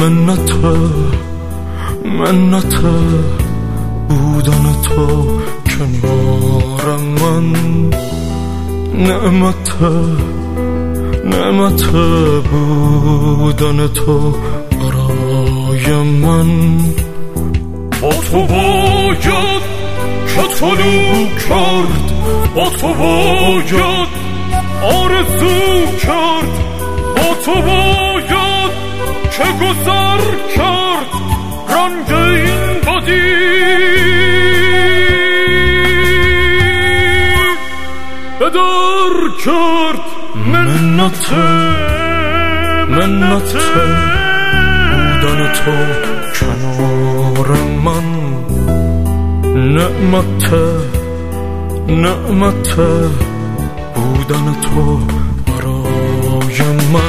منت بودن تو کنار من، نعمت بودن تو برای من. با تو باید که طلوع کرد، با تو باید آرزو کرد، با تو باید که گذر کرد رنگ این بدی. بدر کرد منت بودن تو کنار من، نعمت بودن تو برای من.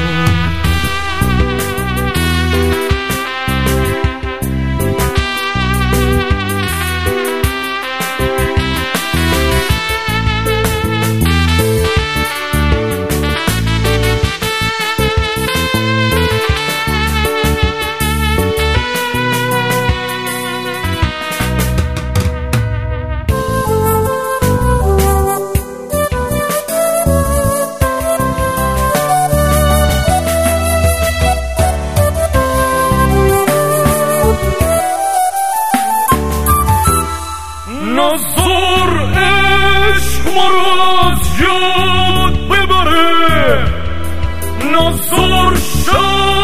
نظر عشق ما را از یاد ببره، نظر شد